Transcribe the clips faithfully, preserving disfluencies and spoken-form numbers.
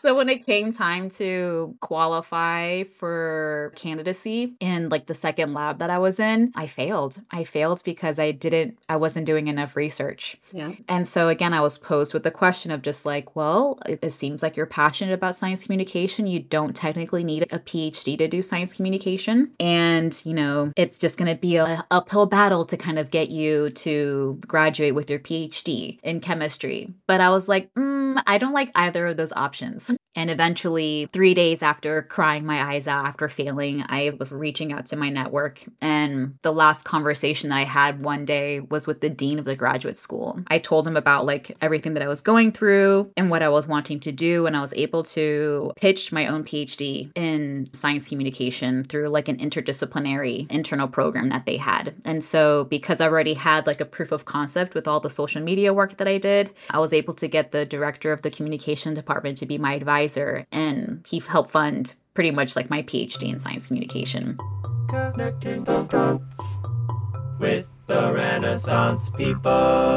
So when it came time to qualify for candidacy in like the second lab that I was in, I failed. I failed because I didn't, I wasn't doing enough research. Yeah. And so again, I was posed with the question of just like, well, it, it seems like you're passionate about science communication. You don't technically need a PhD to do science communication. And, you know, it's just going to be a uphill battle to kind of get you to graduate with your PhD in chemistry. But I was like, mm, I don't like either of those options. And eventually, three days after crying my eyes out after failing, I was reaching out to my network. And the last conversation that I had one day was with the dean of the graduate school. I told him about like everything that I was going through and what I was wanting to do. And I was able to pitch my own PhD in science communication through like an interdisciplinary internal program that they had. And so because I already had like a proof of concept with all the social media work that I did, I was able to get the director of the communication department to be my advisor. And he helped fund pretty much like my PhD in science communication. Connecting the dots with the Renaissance people.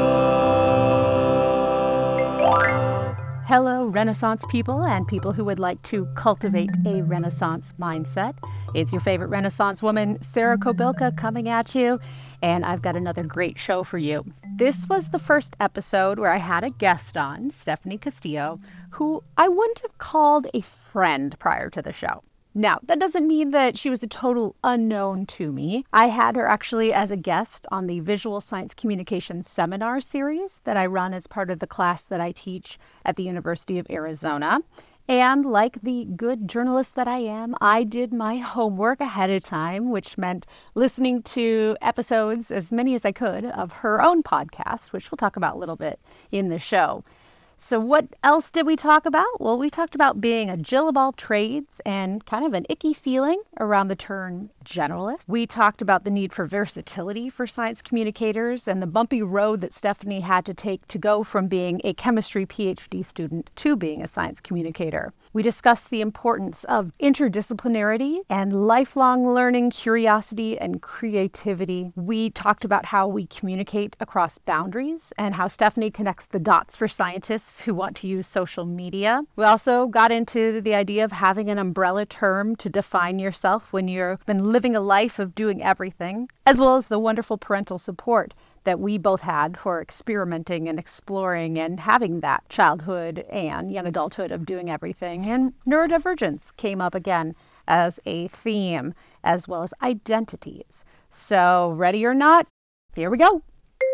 Hello, Renaissance people and people who would like to cultivate a Renaissance mindset. It's your favorite Renaissance woman, Sarah Kobilka, coming at you, and I've got another great show for you. This was the first episode where I had a guest on, Stephanie Castillo, who I wouldn't have called a friend prior to the show. Now, that doesn't mean that she was a total unknown to me. I had her actually as a guest on the Visual Science Communication Seminar series that I run as part of the class that I teach at the University of Arizona. And like the good journalist that I am, I did my homework ahead of time, which meant listening to episodes, as many as I could, of her own podcast, which we'll talk about a little bit in the show. So what else did we talk about? Well, we talked about being a Jill of all trades and kind of an icky feeling around the term generalist. We talked about the need for versatility for science communicators and the bumpy road that Stephanie had to take to go from being a chemistry PhD student to being a science communicator. We discussed the importance of interdisciplinarity and lifelong learning, curiosity, and creativity. We talked about how we communicate across boundaries and how Stephanie connects the dots for scientists who want to use social media. We also got into the idea of having an umbrella term to define yourself when you've been living a life of doing everything, as well as the wonderful parental support that we both had for experimenting and exploring and having that childhood and young adulthood of doing everything. And neurodivergence came up again as a theme, as well as identities. So ready or not, here we go.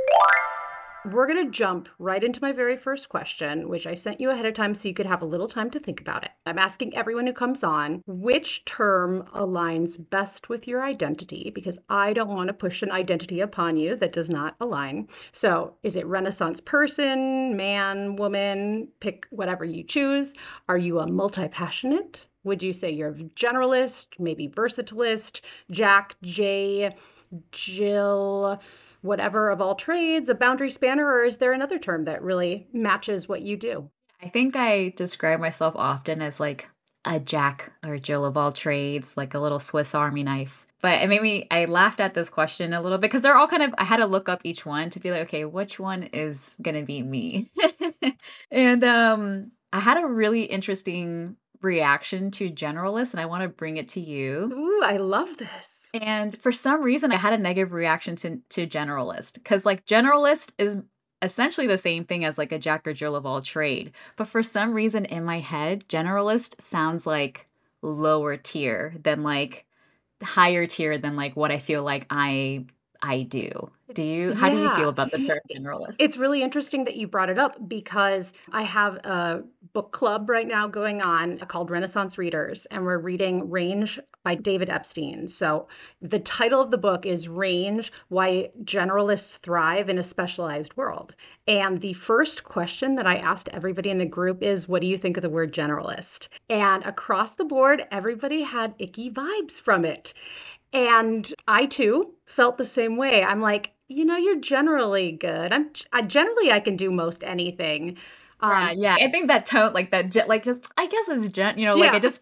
We're going to jump right into my very first question, which I sent you ahead of time so you could have a little time to think about it. I'm asking everyone who comes on, which term aligns best with your identity? Because I don't want to push an identity upon you that does not align. So is it Renaissance person, man, woman, pick whatever you choose? Are you a multi-passionate? Would you say you're a generalist, maybe versatilist, Jack, Jay, Jill, whatever of all trades, a boundary spanner, or is there another term that really matches what you do? I think I describe myself often as like a Jack or Jill of all trades, like a little Swiss Army knife. But it made me, I laughed at this question a little bit because they're all kind of, I had to look up each one to be like, okay, which one is going to be me? And um, I had a really interesting reaction to generalist, and I want to bring it to you. Ooh, I love this. And for some reason, I had a negative reaction to, to generalist because like generalist is essentially the same thing as like a Jack or Jill of all trade. But for some reason in my head, generalist sounds like lower tier than like higher tier than like what I feel like I I do. Do you, how do you feel about the term generalist? It's really interesting that you brought it up because I have a book club right now going on called Renaissance Readers, and we're reading Range by David Epstein. So the title of the book is Range, Why Generalists Thrive in a Specialized World. And the first question that I asked everybody in the group is, what do you think of the word generalist? And across the board, everybody had icky vibes from it. And I too felt the same way. I'm like, you know, you're generally good. I'm I, generally I can do most anything. Um, yeah, yeah. I think that tone, like that, like just I guess it's gen, you know, like yeah. It just feels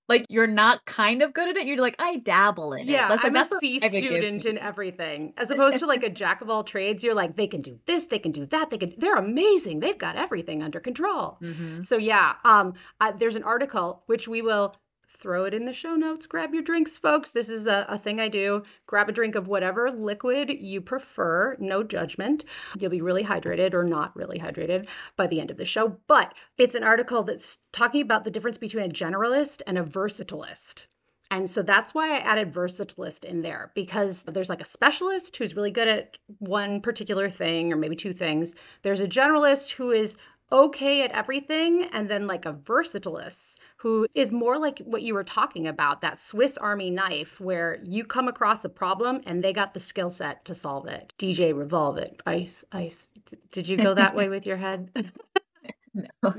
like you're not kind of good at it. You're like, I dabble in Yeah, it. That's like I'm a that's the C vibe it gives student me. in everything. As opposed to like a jack of all trades, you're like, they can do this, they can do that, they can, they're amazing. They've got everything under control. Mm-hmm. So yeah, um, uh, there's an article which we will throw it in the show notes. Grab your drinks, folks. This is a, a thing I do. Grab a drink of whatever liquid you prefer. No judgment. You'll be really hydrated or not really hydrated by the end of the show. But it's an article that's talking about the difference between a generalist and a versatilist. And so that's why I added versatilist in there, because there's like a specialist who's really good at one particular thing or maybe two things. There's a generalist who is okay at everything, and then like a versatilist who is more like what you were talking about, that Swiss Army knife where you come across a problem and they got the skill set to solve it. D J revolve it. Ice, ice. Did you go that way with your head? No.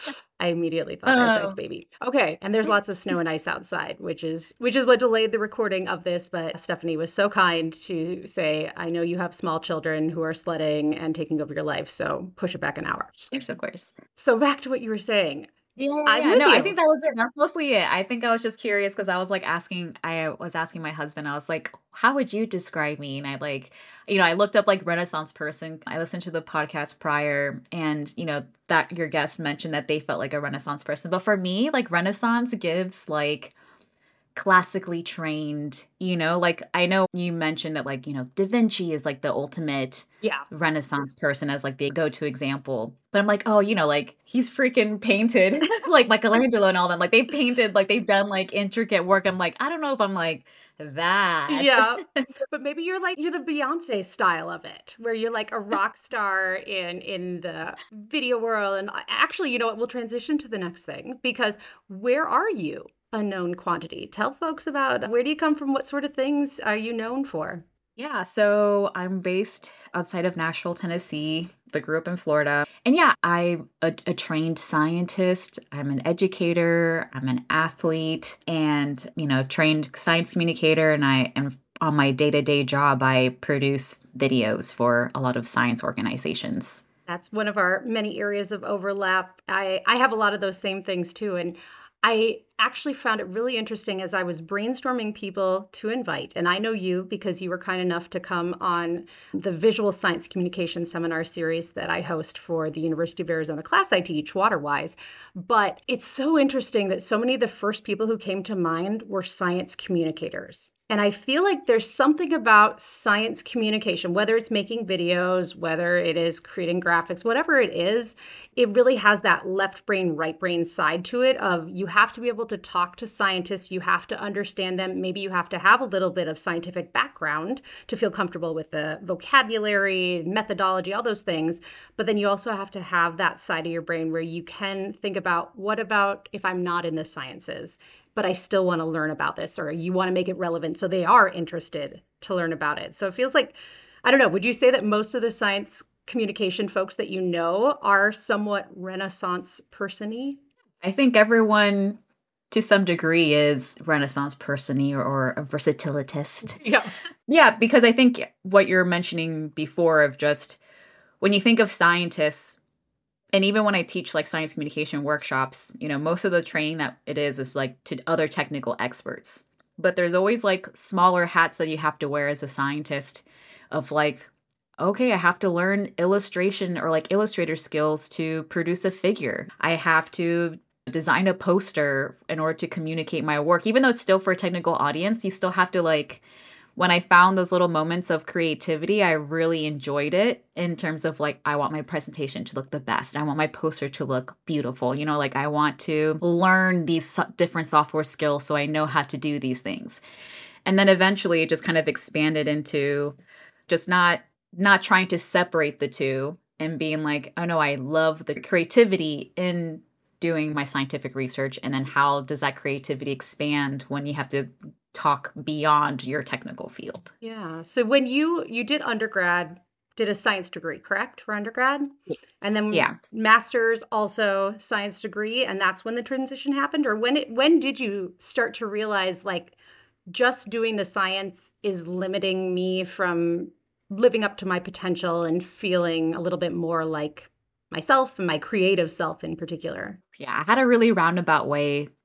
I immediately thought Ice Ice Oh. Baby. Okay, and there's lots of snow and ice outside, which is which is what delayed the recording of this, but Stephanie was so kind to say, I know you have small children who are sledding and taking over your life, so push it back an hour. Yes, of course. So back to what you were saying. Yeah, I'm yeah. with No, I you. think that was it. That's mostly it. I think I was just curious because I was like asking, I was asking my husband, I was like, how would you describe me? And I like, you know, I looked up like Renaissance person. I listened to the podcast prior and, you know, that your guest mentioned that they felt like a Renaissance person. But for me, like Renaissance gives like classically trained, you know, like I know you mentioned that like, you know, Da Vinci is like the ultimate Yeah. Renaissance person as like the go-to example. But I'm like, oh, you know, like he's freaking painted like Michelangelo and all them. Like they've painted, like they've done like intricate work. I'm like, I don't know if I'm like that. Yeah. But maybe you're like you're the Beyonce style of it, where you're like a rock star in in the video world. And I- actually, you know what? We'll transition to the next thing, because where are you? A known quantity. Tell folks about where do you come from? What sort of things are you known for? Yeah, so I'm based outside of Nashville, Tennessee, but grew up in Florida. And yeah, I'm a, a trained scientist. I'm an educator. I'm an athlete and, you know, trained science communicator. And I am on my day-to-day job, I produce videos for a lot of science organizations. That's one of our many areas of overlap. I, I have a lot of those same things too. And I actually found it really interesting as I was brainstorming people to invite. And I know you because you were kind enough to come on the Visual Science Communication Seminar series that I host for the University of Arizona class I teach, WaterWise. But it's so interesting that so many of the first people who came to mind were science communicators. And I feel like there's something about science communication, whether it's making videos, whether it is creating graphics, whatever it is, it really has that left brain, right brain side to it of you have to be able to talk to scientists, you have to understand them, maybe you have to have a little bit of scientific background to feel comfortable with the vocabulary, methodology, all those things. But then you also have to have that side of your brain where you can think about, what about if I'm not in the sciences? But I still want to learn about this, or you want to make it relevant so they are interested to learn about it. So it feels like, I don't know, would you say that most of the science communication folks that you know are somewhat Renaissance person-y? I think everyone to some degree is Renaissance person-y or, or a versatilitist. Yeah. Yeah, because I think what you're mentioning before of just when you think of scientists, and even when I teach like science communication workshops, you know, most of the training that it is is like to other technical experts. But there's always like smaller hats that you have to wear as a scientist of like, okay, I have to learn illustration or like illustrator skills to produce a figure. I have to design a poster in order to communicate my work. Even though it's still for a technical audience, you still have to like, when I found those little moments of creativity, I really enjoyed it in terms of like, I want my presentation to look the best. I want my poster to look beautiful. You know, like I want to learn these so- different software skills so I know how to do these things. And then eventually it just kind of expanded into just not not trying to separate the two and being like, oh no, I love the creativity in doing my scientific research. And then how does that creativity expand when you have to talk beyond your technical field? Yeah. So when you you did undergrad, did a science degree, correct, for undergrad? Yeah. And then Yeah. master's also science degree, and that's when the transition happened? Or when it when did you start to realize like just doing the science is limiting me from living up to my potential and feeling a little bit more like myself and my creative self in particular? Yeah, I had a really roundabout way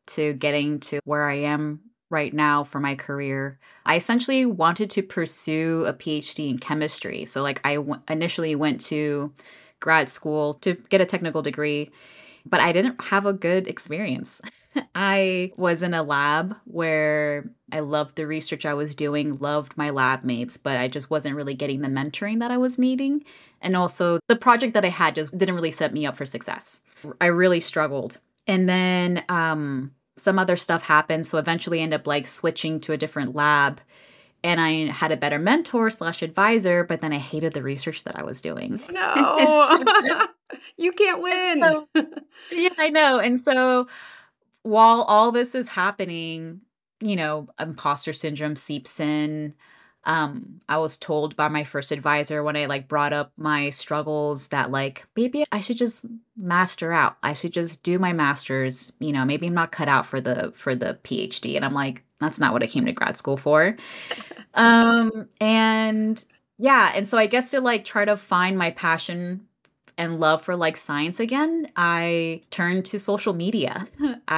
to getting to where I am right now for my career. I essentially wanted to pursue a PhD in chemistry. So, like, I w- initially went to grad school to get a technical degree, but I didn't have a good experience. I was in a lab where I loved the research I was doing, loved my lab mates, but I just wasn't really getting the mentoring that I was needing. And also, the project that I had just didn't really set me up for success. I really struggled. And then um, some other stuff happened. So eventually I ended up like switching to a different lab. And I had a better mentor slash advisor, but then I hated the research that I was doing. No, So- you can't and win. so- yeah, I know. And so while all this is happening, you know, imposter syndrome seeps in. Um, I was told by my first advisor when I like brought up my struggles that like maybe I should just master out. I should just do my master's. You know, maybe I'm not cut out for the for the PhD. And I'm like, that's not what I came to grad school for. Um, and yeah, and so I guess to like try to find my passion and love for like science again, I turned to social media.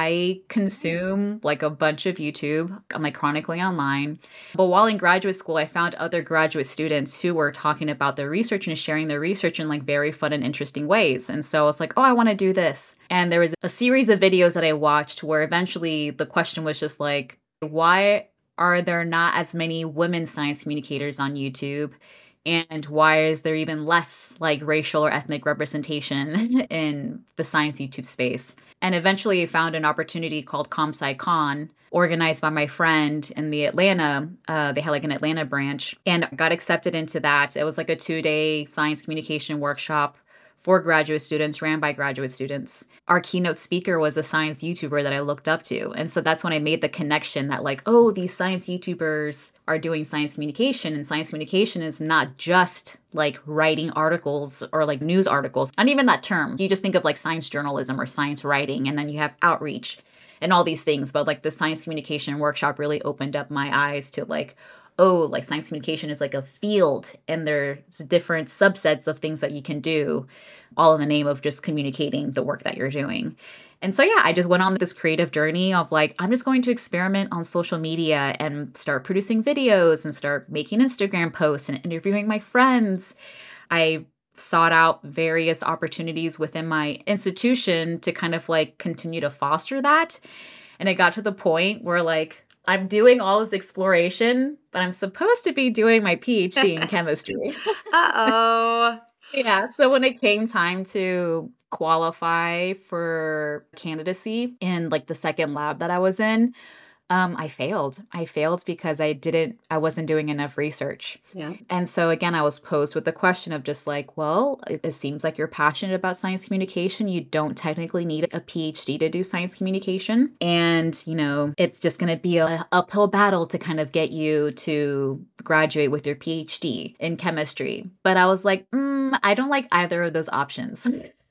I consume like a bunch of YouTube. I'm like chronically online. But while in graduate school, I found other graduate students who were talking about their research and sharing their research in like very fun and interesting ways. And so I was like, oh, I want to do this. And there was a series of videos that I watched where eventually the question was just like, why are there not as many women science communicators on YouTube? And why is there even less like racial or ethnic representation in the science YouTube space? And eventually I found an opportunity called ComSciCon, organized by my friend in the Atlanta. Uh, they had like an Atlanta branch, and got accepted into that. It was like a two-day science communication workshop for graduate students, ran by graduate students. Our keynote speaker was a science YouTuber that I looked up to. And so that's when I made the connection that like, oh, these science YouTubers are doing science communication, and science communication is not just like writing articles or like news articles. Not even that term. You just think of like science journalism or science writing, and then you have outreach and all these things. But like the science communication workshop really opened up my eyes to like, oh, like science communication is like a field, and there's different subsets of things that you can do, all in the name of just communicating the work that you're doing. And so, yeah, I just went on this creative journey of like, I'm just going to experiment on social media and start producing videos and start making Instagram posts and interviewing my friends. I sought out various opportunities within my institution to kind of like continue to foster that. And it got to the point where like, I'm doing all this exploration, but I'm supposed to be doing my PhD in chemistry. Uh-oh. Yeah. So when it came time to qualify for candidacy in like the second lab that I was in, um, I failed. I failed because I didn't, I wasn't doing enough research. Yeah. And so again, I was posed with the question of just like, well, it, it seems like you're passionate about science communication. You don't technically need a PhD to do science communication. And, you know, it's just going to be a uphill battle to kind of get you to graduate with your PhD in chemistry. But I was like, mm, I don't like either of those options.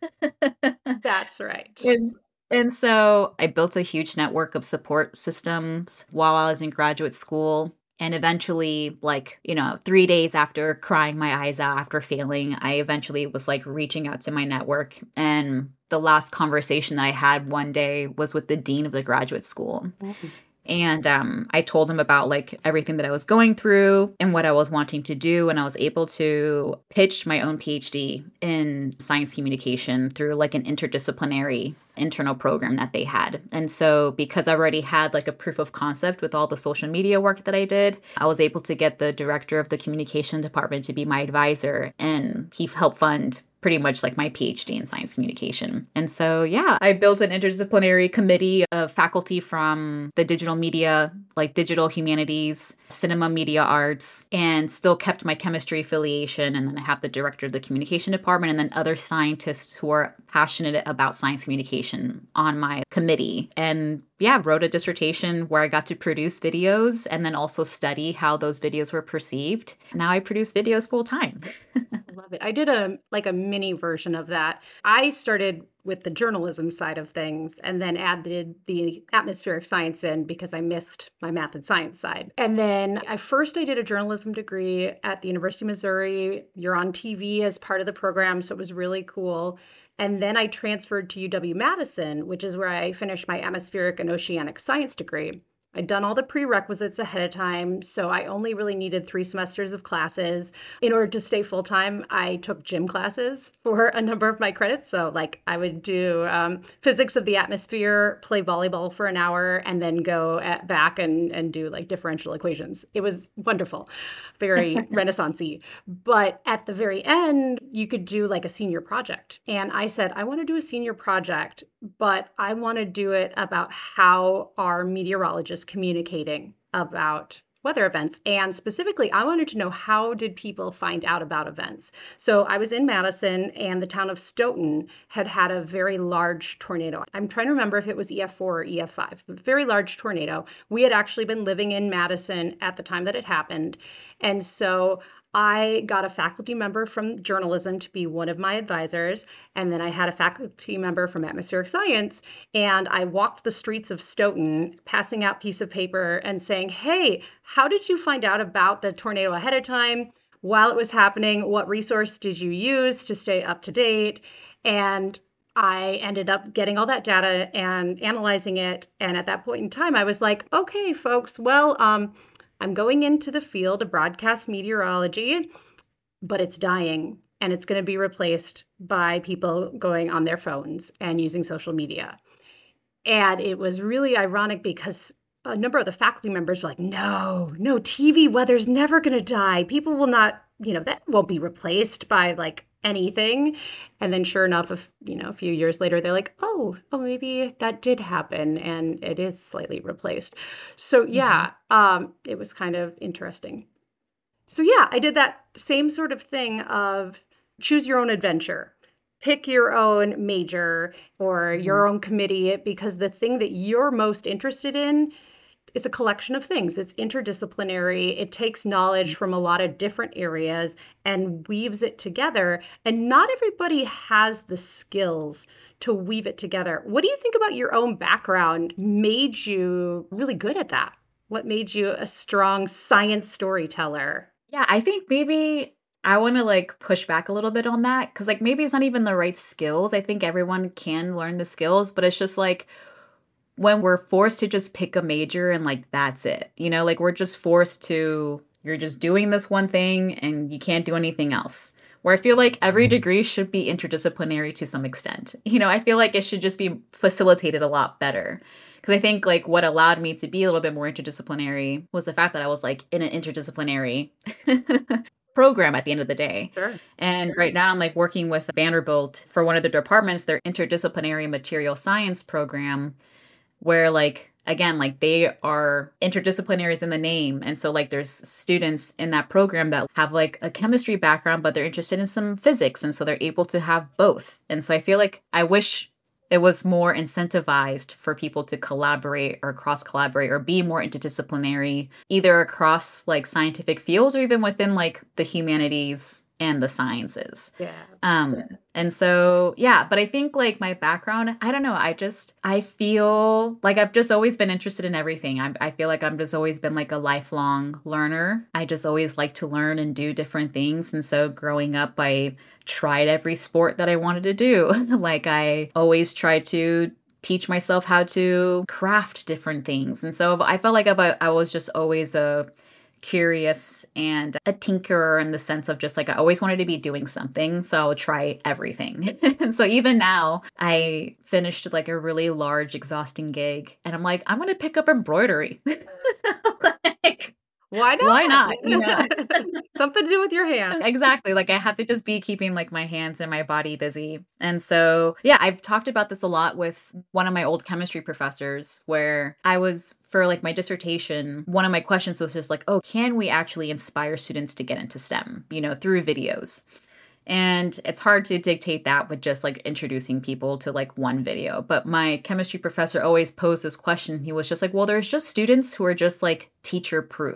That's right. And, and so I built a huge network of support systems while I was in graduate school. And eventually, like, you know, three days after crying my eyes out after failing, I eventually was like reaching out to my network. And the last conversation that I had one day was with the dean of the graduate school. Mm-hmm. And um, I told him about like everything that I was going through and what I was wanting to do. And I was able to pitch my own PhD in science communication through like an interdisciplinary internal program that they had. And so because I already had like a proof of concept with all the social media work that I did, I was able to get the director of the communication department to be my advisor, and he helped fund pretty much like my PhD in science communication. And so, yeah, I built an interdisciplinary committee of faculty from the digital media, like digital humanities, cinema, media arts, and still kept my chemistry affiliation. And then I have the director of the communication department and then other scientists who are passionate about science communication on my committee. And yeah, wrote a dissertation where I got to produce videos and then also study how those videos were perceived. Now I produce videos full time. Love it. I did a like a mini version of that. I started with the journalism side of things, and then added the atmospheric science in because I missed my math and science side. And then I first I did a journalism degree at the University of Missouri. You're on T V as part of the program, so it was really cool. And then I transferred to U W-Madison, which is where I finished my atmospheric and oceanic science degree. I'd done all the prerequisites ahead of time, so I only really needed three semesters of classes. In order to stay full-time, I took gym classes for a number of my credits. So like I would do um, physics of the atmosphere, play volleyball for an hour, and then go at, back and, and do like differential equations. It was wonderful, very Renaissance-y. But at the very end, you could do like a senior project. And I said, I want to do a senior project, but I want to do it about how our meteorologists communicating about weather events. And specifically, I wanted to know, how did people find out about events? So I was in Madison, and the town of Stoughton had had a very large tornado. I'm trying to remember if it was E F four or E F five, but very large tornado. We had actually been living in Madison at the time that it happened. And so I got a faculty member from journalism to be one of my advisors, and then I had a faculty member from atmospheric science, and I walked the streets of Stoughton passing out piece of paper and saying, hey, how did you find out about the tornado ahead of time? While it was happening, what resource did you use to stay up to date? And I ended up getting all that data and analyzing it. And at that point in time, I was like, okay, folks, well, um, I'm going into the field of broadcast meteorology, but it's dying, and it's going to be replaced by people going on their phones and using social media. And it was really ironic because a number of the faculty members were like, no, no, T V weather's never going to die. People will not, you know, that won't be replaced by like anything. And then sure enough, a, you know, a few years later, they're like, oh, oh, maybe that did happen, and it is slightly replaced. So yeah, mm-hmm. um, it was kind of interesting. So yeah, I did that same sort of thing of choose your own adventure. Pick your own major or mm-hmm. your own committee, because the thing that you're most interested in, it's a collection of things. It's interdisciplinary. It takes knowledge from a lot of different areas and weaves it together. And not everybody has the skills to weave it together. What do you think about your own background made you really good at that? What made you a strong science storyteller? Yeah, I think maybe I want to like push back a little bit on that, because like maybe it's not even the right skills. I think everyone can learn the skills, but it's just like, when we're forced to just pick a major and like, that's it, you know, like we're just forced to, you're just doing this one thing and you can't do anything else. Where I feel like every degree should be interdisciplinary to some extent. You know, I feel like it should just be facilitated a lot better. Because I think like what allowed me to be a little bit more interdisciplinary was the fact that I was like in an interdisciplinary program at the end of the day. Sure. And right now I'm like working with Vanderbilt for one of the departments, their interdisciplinary material science program, where like, again, like they are interdisciplinaries in the name. And so like there's students in that program that have like a chemistry background, but they're interested in some physics. And so they're able to have both. And so I feel like I wish it was more incentivized for people to collaborate or cross collaborate or be more interdisciplinary, either across like scientific fields or even within like the humanities and the sciences. Yeah. Um, yeah. And so, yeah, but I think like my background, I don't know. I just, I feel like I've just always been interested in everything. I, I feel like I've just always been like a lifelong learner. I just always like to learn and do different things. And so growing up, I tried every sport that I wanted to do. Like I always tried to teach myself how to craft different things. And so I felt like I, I was just always a curious and a tinkerer in the sense of just like I always wanted to be doing something, so I'll try everything. And so even now I finished like a really large exhausting gig and I'm like, I'm gonna pick up embroidery. Like, why not? Why not? You know? Something to do with your hands. Exactly. Like I have to just be keeping like my hands and my body busy. And so, yeah, I've talked about this a lot with one of my old chemistry professors where I was, for like my dissertation, one of my questions was just like, oh, can we actually inspire students to get into STEM, you know, through videos? And it's hard to dictate that with just like introducing people to like one video. But my chemistry professor always posed this question. He was just like, well, there's just students who are just like teacher proof.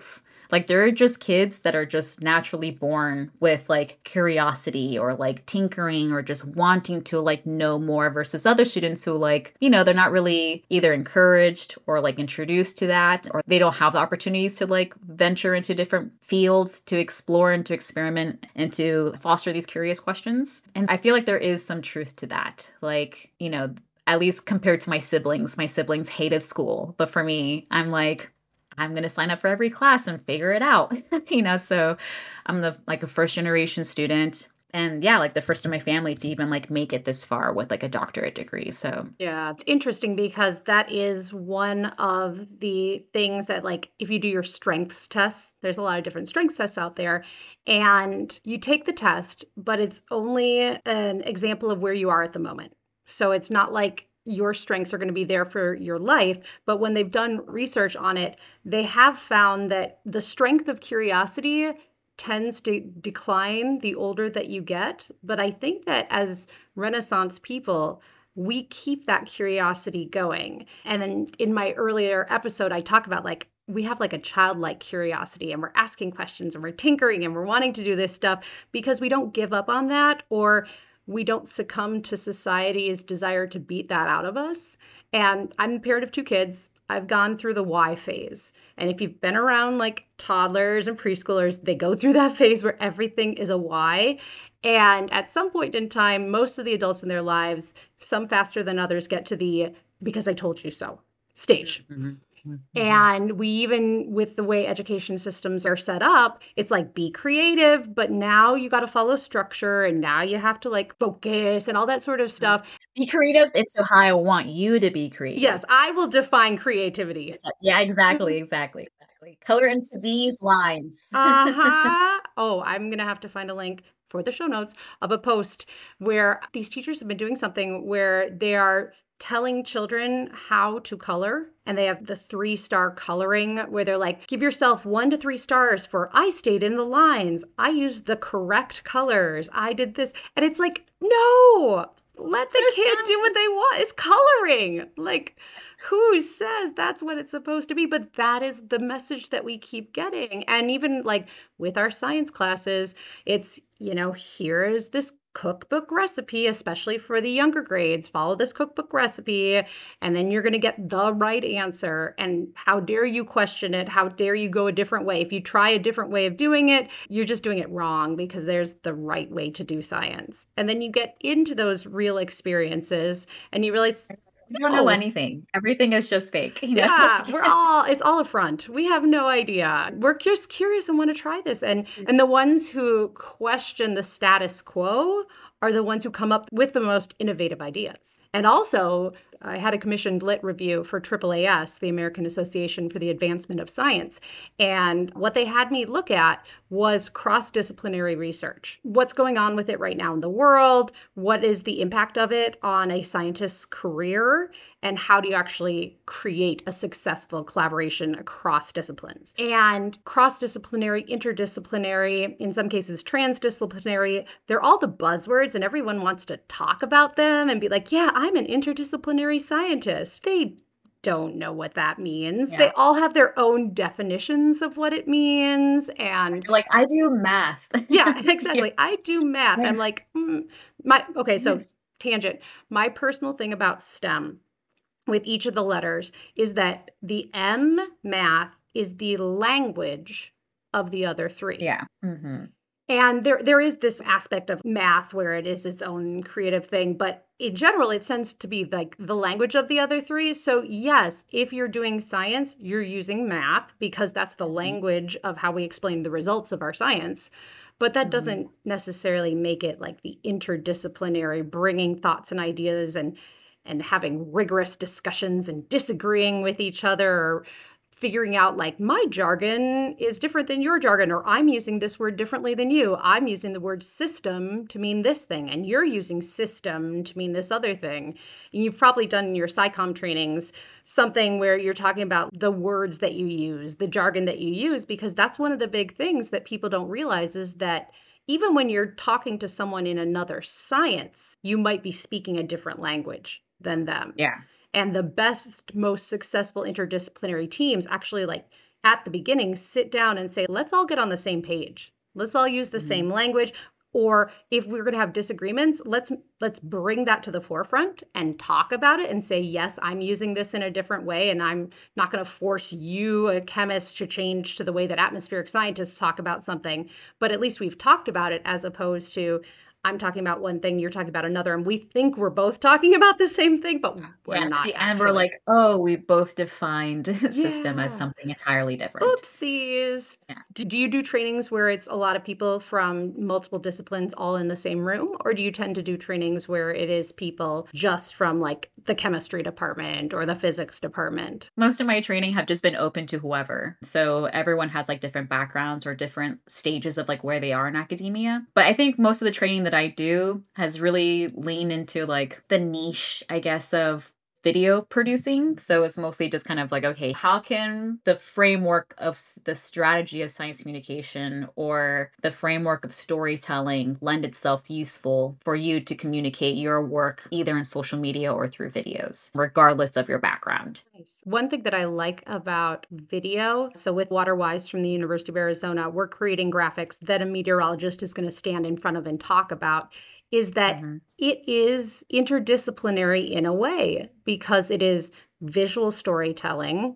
Like there are just kids that are just naturally born with like curiosity or like tinkering or just wanting to like know more versus other students who like, you know, they're not really either encouraged or like introduced to that, or they don't have the opportunities to like venture into different fields to explore and to experiment and to foster these curious questions. And I feel like there is some truth to that. Like, you know, at least compared to my siblings, my siblings hated school. But for me, I'm like, I'm going to sign up for every class and figure it out, you know? So I'm the like a first generation student. And yeah, like the first in my family to even like make it this far with like a doctorate degree. So yeah, it's interesting because that is one of the things that like if you do your strengths tests, there's a lot of different strengths tests out there, and you take the test, but it's only an example of where you are at the moment. So it's not like your strengths are going to be there for your life. But when they've done research on it, they have found that the strength of curiosity tends to decline the older that you get. But I think that as Renaissance people, we keep that curiosity going. And then in my earlier episode, I talk about like, we have like a childlike curiosity and we're asking questions and we're tinkering and we're wanting to do this stuff because we don't give up on that, or we don't succumb to society's desire to beat that out of us. And I'm a parent of two kids. I've gone through the why phase. And if you've been around like toddlers and preschoolers, they go through that phase where everything is a why. And at some point in time, most of the adults in their lives, some faster than others, get to the because I told you so stage. Mm-hmm. And we even, with the way education systems are set up, it's like be creative, but now you got to follow structure and now you have to like focus and all that sort of stuff. Be creative. It's how I want you to be creative. Yes, I will define creativity. Yeah, exactly, exactly, exactly. Color into these lines. uh-huh. Oh, I'm going to have to find a link for the show notes of a post where these teachers have been doing something where they are telling children how to color, and they have the three star coloring where they're like, give yourself one to three stars for I stayed in the lines, I used the correct colors, I did this. And it's like, no, let the kid do what they want. It's coloring. Like, who says that's what it's supposed to be? But that is the message that we keep getting. And even like with our science classes, it's, you know, here is this cookbook recipe, especially for the younger grades. Follow this cookbook recipe, and then you're going to get the right answer. And how dare you question it? How dare you go a different way? If you try a different way of doing it, you're just doing it wrong because there's the right way to do science. And then you get into those real experiences and you realize you don't know anything. Everything is just fake. You know? Yeah, we're all, it's all a front. We have no idea. We're just curious and want to try this. And and the ones who question the status quo are the ones who come up with the most innovative ideas. And also, I had a commissioned lit review for A A A S, the American Association for the Advancement of Science. And what they had me look at was cross-disciplinary research. What's going on with it right now in the world? What is the impact of it on a scientist's career? And how do you actually create a successful collaboration across disciplines? And cross-disciplinary, interdisciplinary, in some cases transdisciplinary, they're all the buzzwords and everyone wants to talk about them and be like, yeah, I'm an interdisciplinary scientist. They don't know what that means. Yeah. They all have their own definitions of what it means. And like, I do math. Yeah, exactly. Yeah. I do math. I'm like, mm, my, okay, so tangent. My personal thing about STEM with each of the letters is that the M, math, is the language of the other three. Yeah. Mm-hmm. And there there is this aspect of math where it is its own creative thing, but in general, it tends to be like the language of the other three. So yes, if you're doing science, you're using math because that's the language of how we explain the results of our science. But that doesn't necessarily make it like the interdisciplinary, bringing thoughts and ideas and and having rigorous discussions and disagreeing with each other, or figuring out like my jargon is different than your jargon, or I'm using this word differently than you. I'm using the word system to mean this thing, and you're using system to mean this other thing. And you've probably done in your SciComm trainings something where you're talking about the words that you use, the jargon that you use, because that's one of the big things that people don't realize is that even when you're talking to someone in another science, you might be speaking a different language than them. Yeah. And the best, most successful interdisciplinary teams actually like at the beginning sit down and say, let's all get on the same page. Let's all use the Mhm. same language. Or if we're going to have disagreements, let's let's bring that to the forefront and talk about it and say, yes, I'm using this in a different way, and I'm not going to force you, a chemist, to change to the way that atmospheric scientists talk about something. But at least we've talked about it, as opposed to I'm talking about one thing, you're talking about another, and we think we're both talking about the same thing, but we're Yeah, at not the end, we're actually. like, oh, we both defined system as Yeah. something entirely different. Oopsies. Yeah. Do, do you do trainings where it's a lot of people from multiple disciplines all in the same room? Or do you tend to do trainings where it is people just from like the chemistry department or the physics department? Most of my training have just been open to whoever. So everyone has like different backgrounds or different stages of like where they are in academia. But I think most of the training that I do has really leaned into like the niche, I guess, of video producing. So it's mostly just kind of like, okay, how can the framework of s- the strategy of science communication or the framework of storytelling lend itself useful for you to communicate your work either in social media or through videos, regardless of your background? Nice. One thing that I like about video, so with Waterwise from the University of Arizona, we're creating graphics that a meteorologist is going to stand in front of and talk about, is that Mhm. it is interdisciplinary in a way because it is visual storytelling,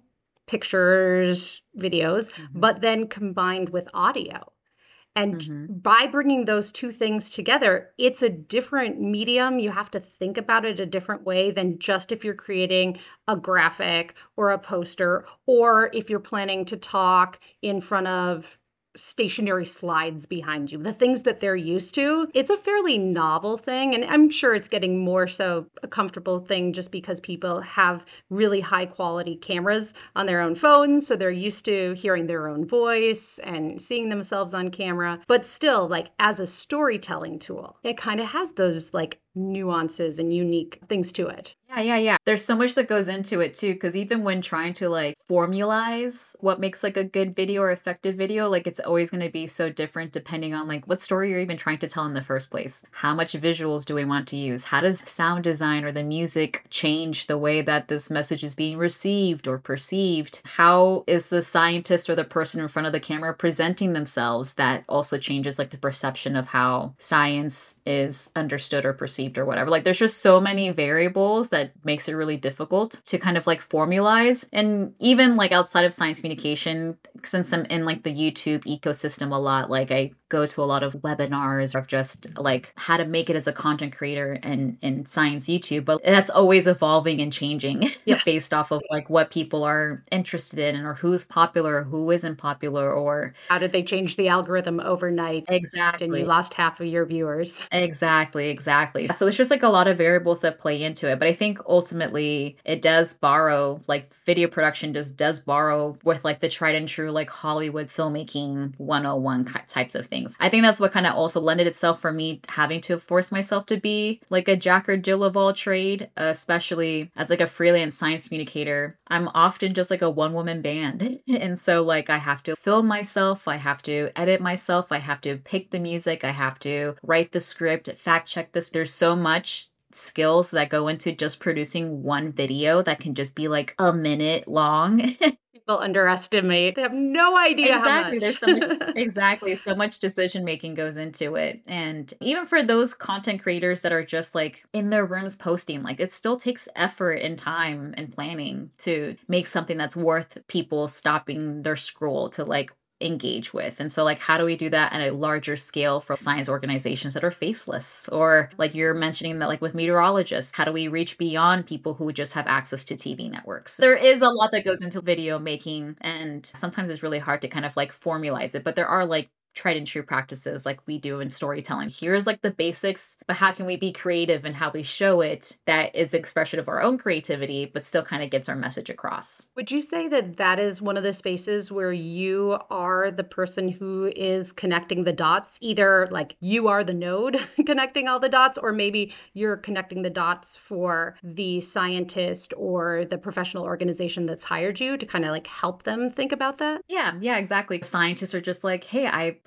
pictures, videos, Mhm. but then combined with audio. And Mhm. by bringing those two things together, it's a different medium. You have to think about it a different way than just if you're creating a graphic or a poster, or if you're planning to talk in front of stationary slides behind you, the things that they're used to. It's a fairly novel thing. And I'm sure it's getting more so a comfortable thing just because people have really high quality cameras on their own phones. So they're used to hearing their own voice and seeing themselves on camera. But still, like as a storytelling tool, it kind of has those like nuances and unique things to it. Yeah, yeah, yeah. There's so much that goes into it too, because even when trying to like formalize what makes like a good video or effective video, like it's always going to be so different depending on like what story you're even trying to tell in the first place. How much visuals do we want to use? How does sound design or the music change the way that this message is being received or perceived? How is the scientist or the person in front of the camera presenting themselves? That also changes like the perception of how science is understood or perceived or whatever. Like there's just so many variables that makes it really difficult to kind of like formalize. And even like outside of science communication, since I'm in like the YouTube ecosystem a lot, like I go to a lot of webinars of just like how to make it as a content creator in, in science YouTube, but that's always evolving and changing Yes. based off of like what people are interested in or who's popular, or who isn't popular, or How did they change the algorithm overnight and you exactly. lost half of your viewers? Exactly, exactly. So there's just like a lot of variables that play into it. But I think ultimately it does borrow, like video production just does borrow with like the tried and true, like Hollywood filmmaking one oh one ki- types of things. I think that's what kind of also lended itself for me having to force myself to be like a Jack or Jill of all trade, uh, especially as like a freelance science communicator. I'm often just like a one woman band. And so like I have to film myself, I have to edit myself, I have to pick the music, I have to write the script, fact check this. There's so much skills that go into just producing one video that can just be like a minute long. People underestimate. They have no idea how Exactly. much. There's so much exactly. So much decision making goes into it. And even for those content creators that are just like in their rooms posting, like it still takes effort and time and planning to make something that's worth people stopping their scroll to like engage with. And so like how do we do that at a larger scale for science organizations that are faceless? Or like you're mentioning that like with meteorologists, how do we reach beyond people who just have access to T V networks? There is a lot that goes into video making and sometimes it's really hard to kind of like formalize it, but there are like tried and true practices like we do in storytelling. Here's like the basics, but how can we be creative in how we show it that is expression of our own creativity, but still kind of gets our message across? Would you say that that is one of the spaces where you are the person who is connecting the dots? Either like you are the node connecting all the dots, or maybe you're connecting the dots for the scientist or the professional organization that's hired you to kind of like help them think about that? Yeah, yeah, exactly. Scientists are just like, hey, I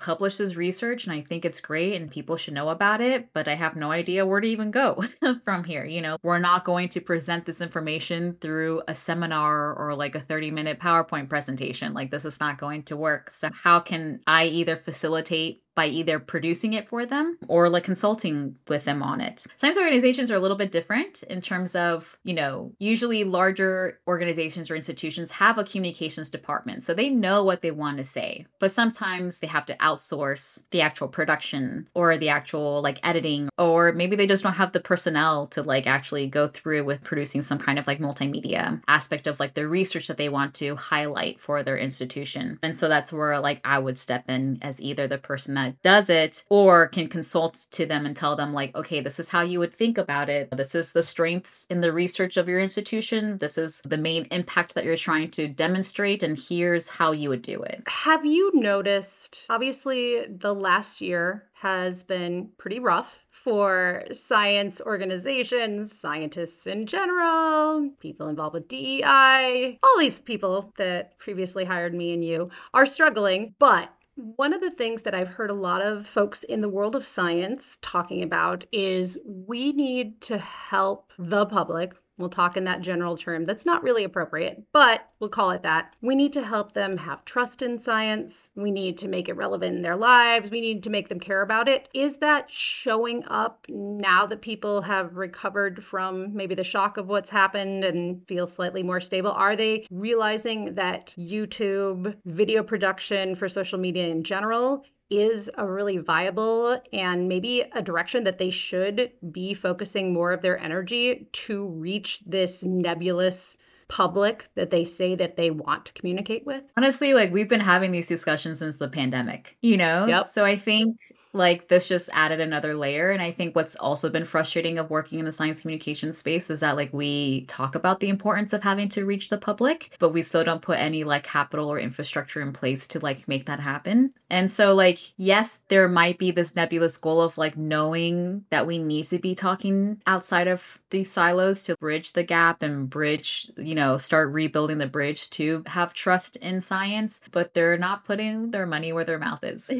publish this research and I think it's great and people should know about it, but I have no idea where to even go from here. You know, we're not going to present this information through a seminar or like a thirty minute PowerPoint presentation. Like this is not going to work. So how can I either facilitate by either producing it for them or like consulting with them on it? Science organizations are a little bit different in terms of, you know, usually larger organizations or institutions have a communications department. So they know what they want to say, but sometimes they have to outsource the actual production or the actual like editing, or maybe they just don't have the personnel to like actually go through with producing some kind of like multimedia aspect of like the research that they want to highlight for their institution. And so that's where like I would step in as either the person that that does it or can consult to them and tell them like, okay, this is how you would think about it. This is the strengths in the research of your institution. This is the main impact that you're trying to demonstrate. And here's how you would do it. Have you noticed, obviously the last year has been pretty rough for science organizations, scientists in general, people involved with D E I, all these people that previously hired me and you are struggling, but one of the things that I've heard a lot of folks in the world of science talking about is we need to help the public. We'll talk in that general term. That's not really appropriate, but we'll call it that. We need to help them have trust in science. We need to make it relevant in their lives. We need to make them care about it. Is that showing up now that people have recovered from maybe the shock of what's happened and feel slightly more stable? Are they realizing that YouTube video production for social media in general is a really viable and maybe a direction that they should be focusing more of their energy to reach this nebulous public that they say that they want to communicate with? Honestly, like we've been having these discussions since the pandemic, you know? Yep. So I think like this just added another layer. And I think what's also been frustrating of working in the science communication space is that like we talk about the importance of having to reach the public, but we still don't put any like capital or infrastructure in place to like make that happen. And so like, yes, there might be this nebulous goal of like knowing that we need to be talking outside of these silos to bridge the gap and bridge, you know, start rebuilding the bridge to have trust in science, but they're not putting their money where their mouth is.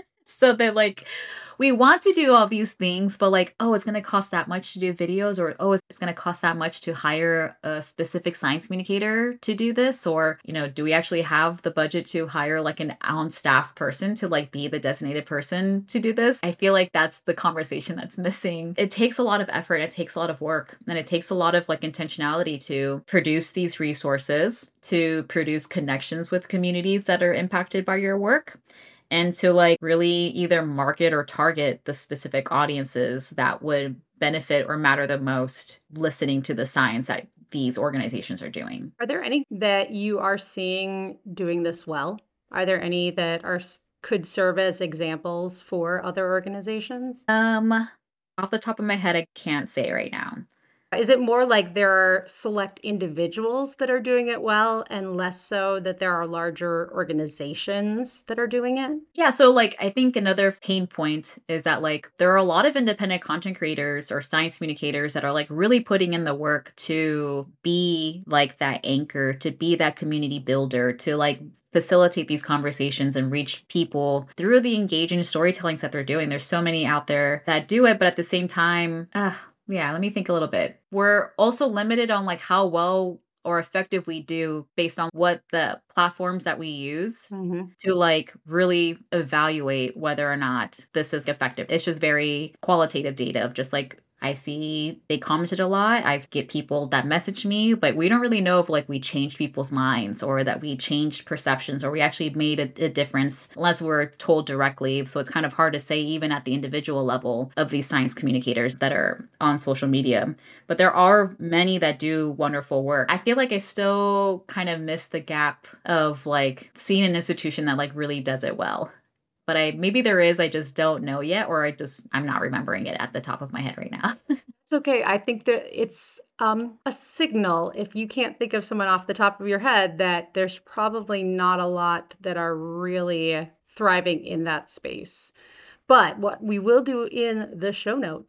So they're like, we want to do all these things, but like, oh, it's going to cost that much to do videos, or, oh, it's going to cost that much to hire a specific science communicator to do this. Or, you know, do we actually have the budget to hire like an on staff person to like be the designated person to do this? I feel like that's the conversation that's missing. It takes a lot of effort. It takes a lot of work, and it takes a lot of like intentionality to produce these resources, to produce connections with communities that are impacted by your work, and to like really either market or target the specific audiences that would benefit or matter the most listening to the science that these organizations are doing. Are there any that you are seeing doing this well? Are there any that are could serve as examples for other organizations? Um, off the top of my head, I can't say right now. Is it more like there are select individuals that are doing it well and less so that there are larger organizations that are doing it? Yeah, so like I think another pain point is that like there are a lot of independent content creators or science communicators that are like really putting in the work to be like that anchor, to be that community builder, to like facilitate these conversations and reach people through the engaging storytellings that they're doing. There's so many out there that do it, but at the same time, uh, yeah, let me think a little bit. We're also limited on like how well or effective we do based on what the platforms that we use mm-hmm. to like really evaluate whether or not this is effective. It's just very qualitative data of just like, I see they commented a lot. I get people that message me, but we don't really know if like we changed people's minds or that we changed perceptions or we actually made a, a difference unless we're told directly. So it's kind of hard to say even at the individual level of these science communicators that are on social media. But there are many that do wonderful work. I feel like I still kind of miss the gap of like seeing an institution that like really does it well. But I maybe there is, I just don't know yet, or I just, I'm not remembering it at the top of my head right now. It's okay. I think that it's um, a signal, if you can't think of someone off the top of your head, that there's probably not a lot that are really thriving in that space. But what we will do in the show notes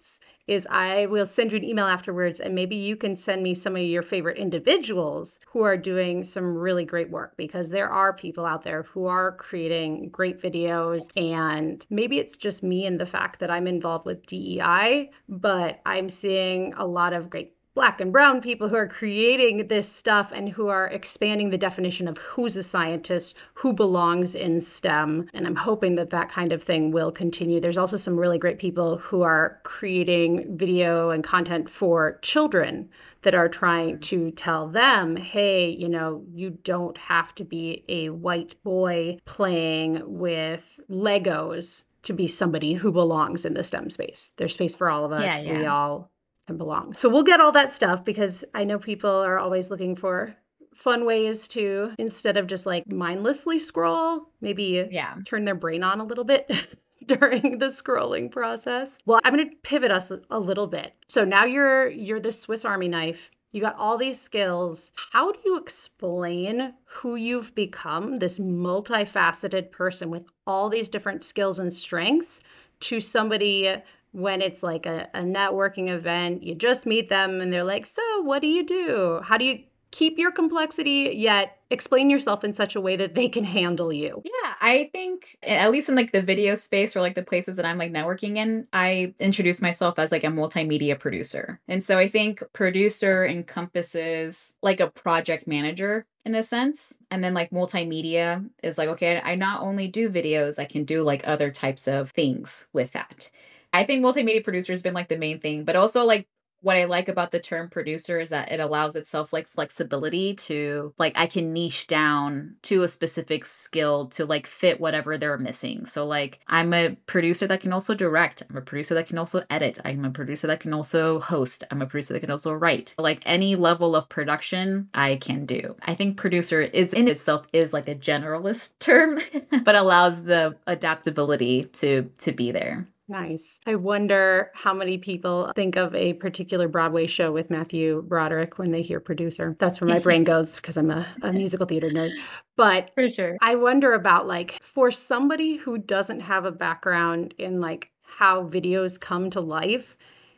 is I will send you an email afterwards, and maybe you can send me some of your favorite individuals who are doing some really great work, because there are people out there who are creating great videos. And maybe it's just me and the fact that I'm involved with D E I, but I'm seeing a lot of great Black and brown people who are creating this stuff and who are expanding the definition of who's a scientist, who belongs in STEM. And I'm hoping that that kind of thing will continue. There's also some really great people who are creating video and content for children that are trying to tell them, hey, you know, you don't have to be a white boy playing with Legos to be somebody who belongs in the STEM space. There's space for all of us. Yeah, yeah. We all can belong. So we'll get all that stuff, because I know people are always looking for fun ways to, instead of just like mindlessly scroll, maybe Yeah. turn their brain on a little bit during the scrolling process. Well, I'm going to pivot us a little bit. So now you're you're the Swiss Army knife. You got all these skills. How do you explain who you've become, this multifaceted person with all these different skills and strengths, to somebody when it's like a, a networking event? You just meet them and they're like, so what do you do? How do you keep your complexity yet explain yourself in such a way that they can handle you? Yeah, I think at least in like the video space or like the places that I'm like networking in, I introduce myself as like a multimedia producer. And so I think producer encompasses like a project manager in a sense. And then like multimedia is like, okay, I not only do videos, I can do like other types of things with that. I think multimedia producer has been like the main thing, but also like what I like about the term producer is that it allows itself like flexibility to like, I can niche down to a specific skill to like fit whatever they're missing. So like, I'm a producer that can also direct. I'm a producer that can also edit. I'm a producer that can also host. I'm a producer that can also write. Like any level of production I can do. I think producer is in itself is like a generalist term, but allows the adaptability to, to be there. Nice. I wonder how many people think of a particular Broadway show with Matthew Broderick when they hear producer. That's where my brain goes, because I'm a, a musical theater nerd. But For sure. I wonder about like, for somebody who doesn't have a background in like how videos come to life,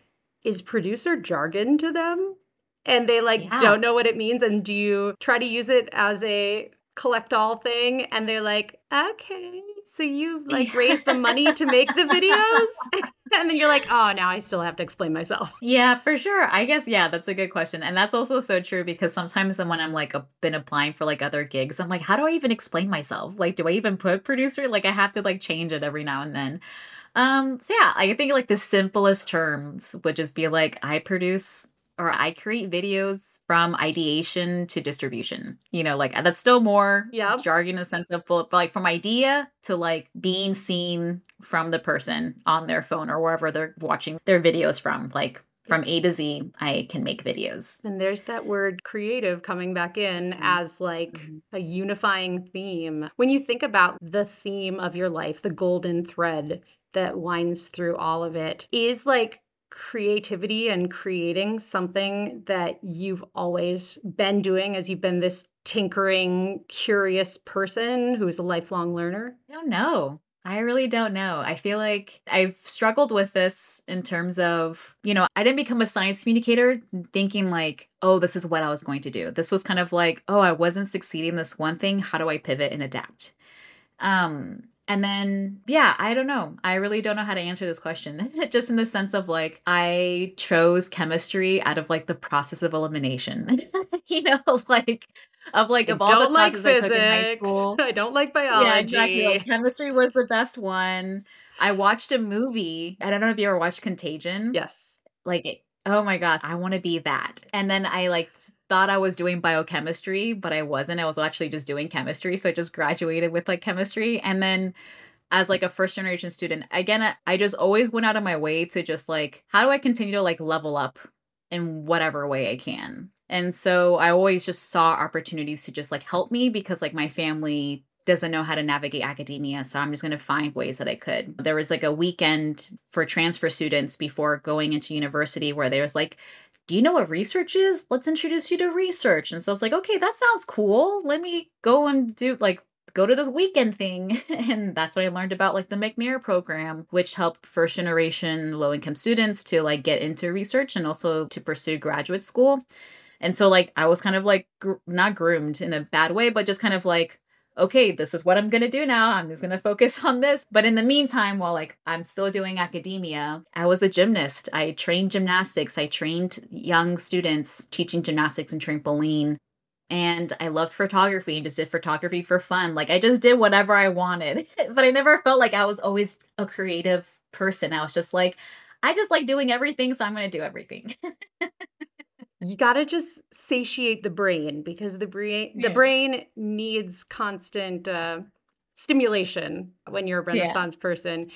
is producer jargon to them? And they like Yeah. don't know what it means. And do you try to use it as a collect all thing? And they're like, okay, so you like Yeah. raised the money to make the videos? And then you're like, oh, now I still have to explain myself. Yeah, for sure. I guess, yeah, that's a good question. And that's also so true because sometimes when I'm like a, been applying for like other gigs, I'm like, how do I even explain myself? Like, do I even put producer? Like I have to like change it every now and then. Um, so yeah, I think like the simplest terms would just be like, I produce or I create videos from ideation to distribution. You know, like that's still more Yep. jargon in the sense of but like from idea to like being seen from the person on their phone or wherever they're watching their videos from. Like from A to Z, I can make videos. And there's that word creative coming back in Mhm. as like Mhm. a unifying theme. When you think about the theme of your life, the golden thread that winds through all of it, is like creativity and creating something that you've always been doing as you've been this tinkering, curious person who's a lifelong learner? I don't know. I really don't know. I feel like I've struggled with this in terms of, you know, I didn't become a science communicator thinking like, oh, this is what I was going to do. This was kind of like, oh, I wasn't succeeding in this one thing. How do I pivot and adapt? Um, and then, yeah, I don't know. I really don't know how to answer this question. Just in the sense of like, I chose chemistry out of like the process of elimination, you know, like of like of I all don't the like classes I took in high physics. school. I don't like biology. Yeah, exactly. Like chemistry was the best one. I watched a movie. I don't know if you ever watched Contagion. Yes. Like, oh my gosh, I want to be that. And then I like thought I was doing biochemistry, but I wasn't. I was actually just doing chemistry. So I just graduated with like chemistry. And then as like a first generation student, again, I- I just always went out of my way to just like, how do I continue to like level up in whatever way I can? And so I always just saw opportunities to just like help me because like my family doesn't know how to navigate academia. So I'm just going to find ways that I could. There was like a weekend for transfer students before going into university where there was like, do you know what research is? Let's introduce you to research. And so it's like, okay, that sounds cool. Let me go and do like go to this weekend thing. And that's what I learned about like the McNair program, which helped first generation low income students to like get into research and also to pursue graduate school. And so like I was kind of like gr- not groomed in a bad way, but just kind of like, okay, this is what I'm going to do now. I'm just going to focus on this. But in the meantime, while like I'm still doing academia, I was a gymnast. I trained gymnastics. I trained young students teaching gymnastics and trampoline. And I loved photography and just did photography for fun. Like I just did whatever I wanted, but I never felt like I was always a creative person. I was just like, I just like doing everything. So I'm going to do everything. You gotta just satiate the brain because the brain the Yeah. brain needs constant uh, stimulation when you're a Yeah. Renaissance person.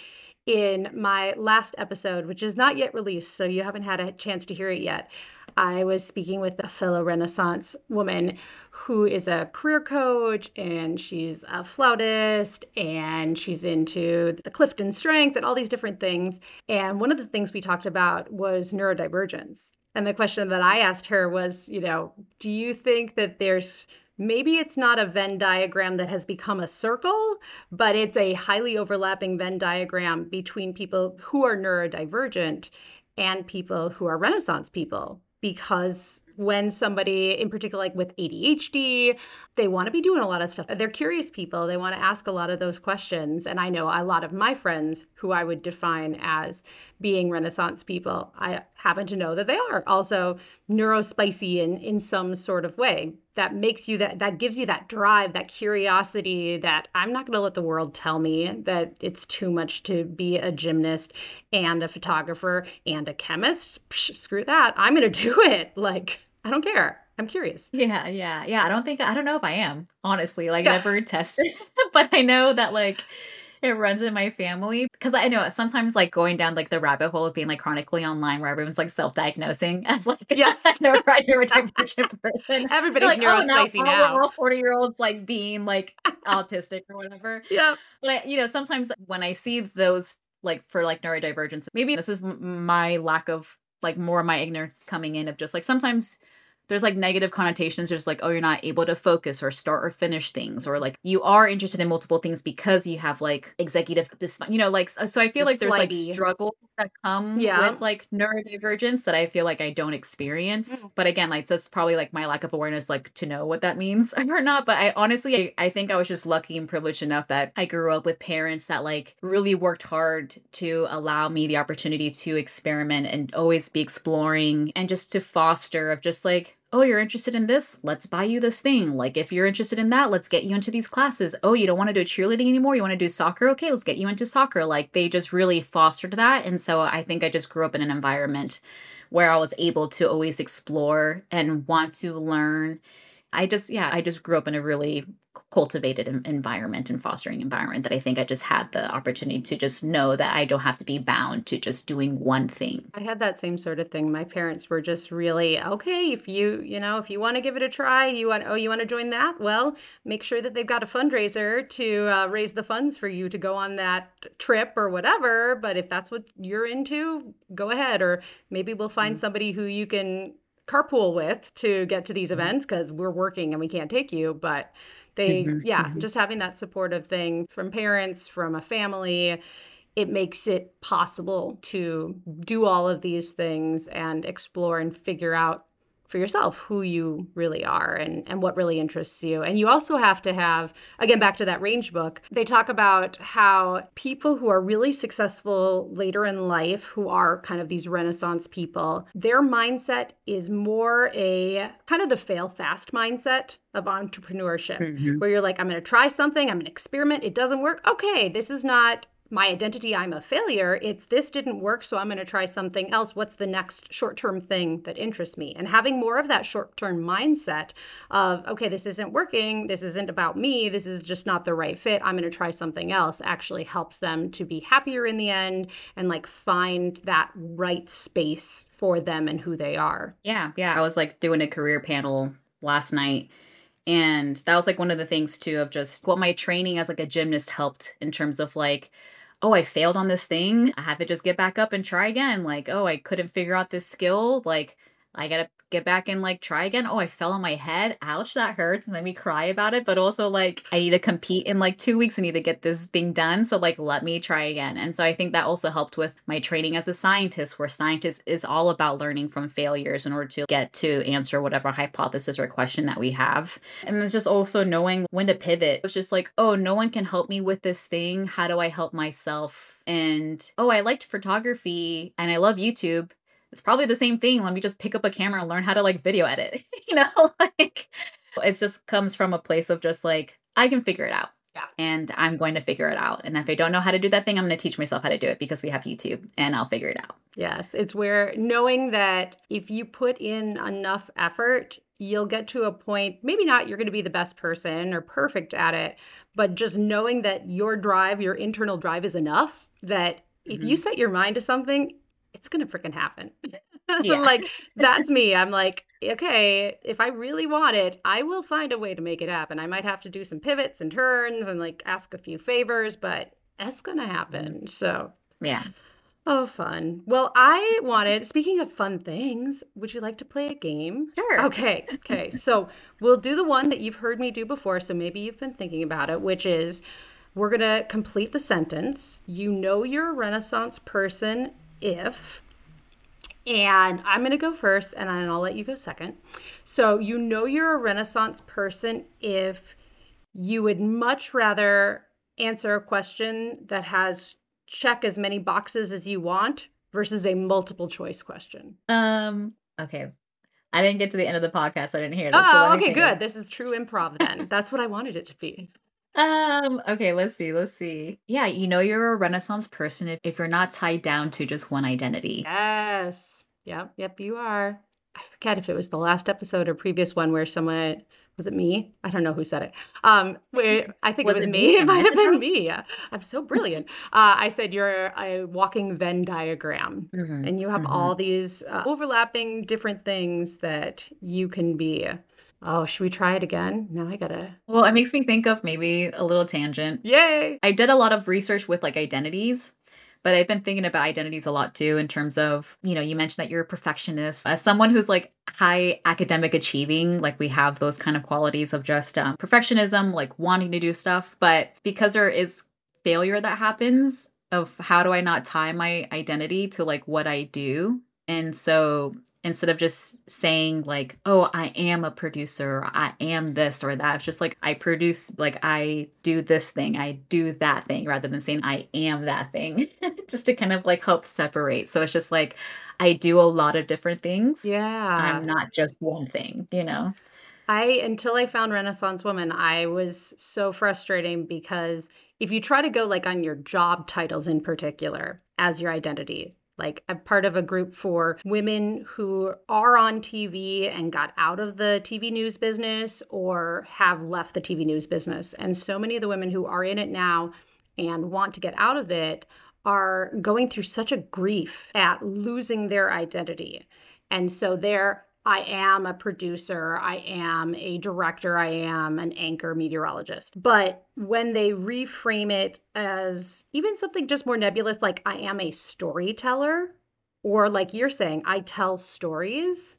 In my last episode, which is not yet released, so you haven't had a chance to hear it yet, I was speaking with a fellow Renaissance woman who is a career coach and she's a flautist and she's into the Clifton strengths and all these different things. And one of the things we talked about was neurodivergence. And the question that I asked her was, you know, do you think that there's maybe it's not a Venn diagram that has become a circle, but it's a highly overlapping Venn diagram between people who are neurodivergent and people who are Renaissance people? Because when somebody in particular, like with A D H D, they want to be doing a lot of stuff. They're curious people. They want to ask a lot of those questions. And I know a lot of my friends who I would define as being Renaissance people, I happen to know that they are also neurospicy in, in some sort of way. That makes you that, that gives you that drive, that curiosity that I'm not going to let the world tell me that it's too much to be a gymnast and a photographer and a chemist. Psh, screw that. I'm going to do it. Like, I don't care. I'm curious. Yeah, yeah, yeah. I don't think I don't know if I am, honestly. Like Yeah. never tested, but I know that like it runs in my family because I know sometimes like going down like the rabbit hole of being like chronically online where everyone's like self-diagnosing as like Yes. a neurodivergent person. Everybody's Like, oh, now neurospicy all now. we're all forty year olds like being like autistic or whatever. Yeah. But I, you know, sometimes when I see those like for like neurodivergence, maybe this is m- my lack of like more of my ignorance coming in of just like sometimes there's like negative connotations, just like, oh, you're not able to focus or start or finish things, or like you are interested in multiple things because you have like executive dysfunction, you know, like, so so I feel You're like there's like flighty. struggles that come Yeah. with like neurodivergence that I feel like I don't experience. Mm. But again, like that's probably like my lack of awareness, like to know what that means or not. But I honestly, I, I think I was just lucky and privileged enough that I grew up with parents that like really worked hard to allow me the opportunity to experiment and always be exploring and just to foster of just like, oh, you're interested in this? Let's buy you this thing. Like, if you're interested in that, let's get you into these classes. Oh, you don't want to do cheerleading anymore? You want to do soccer? Okay, let's get you into soccer. Like, they just really fostered that. And so I think I just grew up in an environment where I was able to always explore and want to learn. I just, yeah, I just grew up in a really cultivated en- environment and fostering environment that I think I just had the opportunity to just know that I don't have to be bound to just doing one thing. I had that same sort of thing. My parents were just really, okay, if you, you know, if you want to give it a try, you want, oh, you want to join that? Well, make sure that they've got a fundraiser to uh, raise the funds for you to go on that trip or whatever. But if that's what you're into, go ahead. Or maybe we'll find Mm-hmm. somebody who you can carpool with to get to these events because we're working and we can't take you. But they, Mm-hmm. yeah, Mm-hmm. just having that supportive thing from parents, from a family, it makes it possible to do all of these things and explore and figure out for yourself who you really are and, and what really interests you. And you also have to have, again, back to that range book, they talk about how people who are really successful later in life, who are kind of these Renaissance people, their mindset is more a kind of the fail fast mindset of entrepreneurship, Mm-hmm. where you're like, I'm going to try something, I'm going to experiment, it doesn't work. Okay, this is not my identity, I'm a failure. It's this didn't work, so I'm going to try something else. What's the next short-term thing that interests me? And having more of that short-term mindset of, okay, this isn't working, this isn't about me, this is just not the right fit, I'm going to try something else, actually helps them to be happier in the end and like find that right space for them and who they are. Yeah, yeah. I was like doing a career panel last night. And that was like one of the things too of just what my training as like a gymnast helped in terms of like, oh, I failed on this thing. I have to just get back up and try again. Like, oh, I couldn't figure out this skill. Like, I gotta get back and like try again. Oh, I fell on my head. Ouch, that hurts. And then we cry about it. But also like, I need to compete in like two weeks. I need to get this thing done. So like, let me try again. And so I think that also helped with my training as a scientist, where scientist is all about learning from failures in order to get to answer whatever hypothesis or question that we have. And it's just also knowing when to pivot. It's just like, oh, no one can help me with this thing. How do I help myself? And oh, I liked photography and I love YouTube. It's probably the same thing. Let me just pick up a camera and learn how to like video edit. You know, like it just comes from a place of just like, I can figure it out. Yeah. And I'm going to figure it out. And if I don't know how to do that thing, I'm going to teach myself how to do it because we have YouTube and I'll figure it out. Yes. It's where knowing that if you put in enough effort, you'll get to a point, maybe not you're going to be the best person or perfect at it, but just knowing that your drive, your internal drive is enough that if Mhm. you set your mind to something, it's going to freaking happen. Yeah. Like, that's me. I'm like, okay, if I really want it, I will find a way to make it happen. I might have to do some pivots and turns and like ask a few favors, but it's going to happen. So, Yeah. oh, fun. Well, I wanted, speaking of fun things, would you like to play a game? Sure. Okay. Okay. So we'll do the one that you've heard me do before. So maybe you've been thinking about it, which is we're going to complete the sentence. You know you're a Renaissance person if, and I'm going to go first and I'll let you go second. So you know you're a Renaissance person if you would much rather answer a question that has check as many boxes as you want versus a multiple choice question. Um, okay. I didn't get to the end of the podcast. So I didn't hear this. so Oh, let me okay, think good. of- This is true improv then. That's what I wanted it to be. Um, okay, let's see. Let's see. Yeah, you know you're a Renaissance person if, if you're not tied down to just one identity. Yes. Yep. Yep. You are. I forget if it was the last episode or previous one where someone, was it me? I don't know who said it. Um, where I think Was it was it me. me? It Am I might have the been drunk? me. Yeah. I'm so brilliant. uh, I said you're a walking Venn diagram, Mhm, and you have mhm. all these uh, overlapping different things that you can be. Oh, should we try it again? No, I gotta. Well, it makes me think of maybe a little tangent. Yay! I did a lot of research with like identities, but I've been thinking about identities a lot too in terms of, you know, you mentioned that you're a perfectionist. As someone who's like high academic achieving, like we have those kind of qualities of just um, perfectionism, like wanting to do stuff. But because there is failure that happens, of how do I not tie my identity to like what I do? And so instead of just saying like, oh, I am a producer, or I am this or that, it's just like I produce, like I do this thing, I do that thing, rather than saying I am that thing, just to kind of like help separate. So it's just like I do a lot of different things. Yeah. I'm not just one thing, you know? I, until I found Renaissance Woman, I was so frustrating because if you try to go like on your job titles in particular as your identity, like I'm part of a group for women who are on T V and got out of the T V news business or have left the T V news business. And so many of the women who are in it now and want to get out of it are going through such a grief at losing their identity. And so they're I am a producer, I am a director, I am an anchor meteorologist. But when they reframe it as even something just more nebulous, like I am a storyteller, or like you're saying, I tell stories,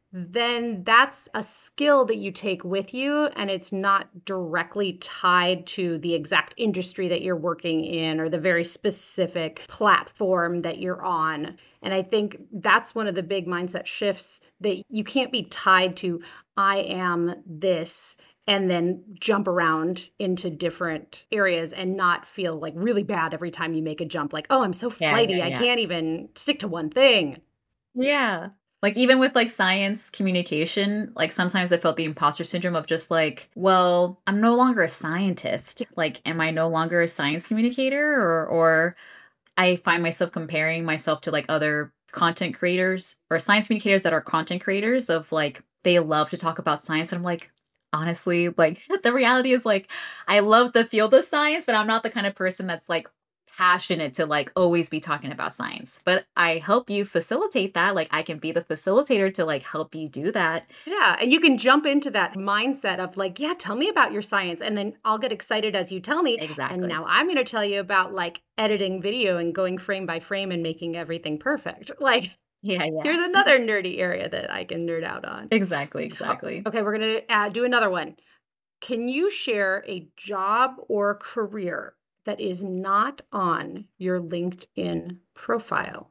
then that's a skill that you take with you and it's not directly tied to the exact industry that you're working in or the very specific platform that you're on. And I think that's one of the big mindset shifts, that you can't be tied to I am this and then jump around into different areas and not feel like really bad every time you make a jump, like, oh, I'm so Yeah, flighty, yeah, I yeah. can't even stick to one thing. Yeah. Like even with like science communication, like sometimes I felt the imposter syndrome of just like, well, I'm no longer a scientist. Like, am I no longer a science communicator? Or or I find myself comparing myself to like other content creators or science communicators that are content creators of like they love to talk about science. But I'm like, honestly, like the reality is like I love the field of science, but I'm not the kind of person that's like passionate to like always be talking about science. But I help you facilitate that. Like I can be the facilitator to like help you do that. Yeah. And you can jump into that mindset of like, yeah, tell me about your science. And then I'll get excited as you tell me. Exactly. And now I'm going to tell you about like editing video and going frame by frame and making everything perfect. Like, Yeah, yeah. Here's another nerdy area that I can nerd out on. Exactly, exactly. Okay, we're going to uh, do another one. Can you share a job or career that is not on your LinkedIn profile?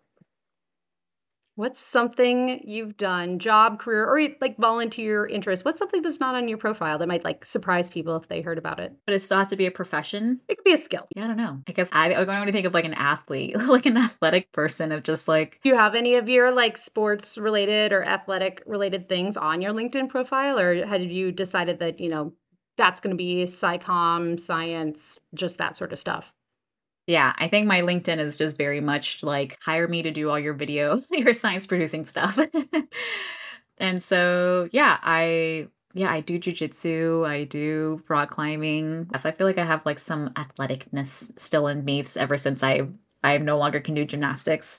What's something you've done, job, career, or e- like volunteer interest? What's something that's not on your profile that might like surprise people if they heard about it? But it still has to be a profession. It could be a skill. Yeah, I don't know. I guess I, I'm going to think of like an athlete, like an athletic person of just like, Do you have any of your like sports related or athletic related things on your LinkedIn profile, or have you decided that, you know, that's going to be psychom, science, just that sort of stuff? yeah, I think my LinkedIn is just very much like hire me to do all your video, your science producing stuff. And so, yeah, I yeah, I do jujitsu, I do rock climbing. So I feel like I have like some athleticness still in me ever since I I no longer can do gymnastics.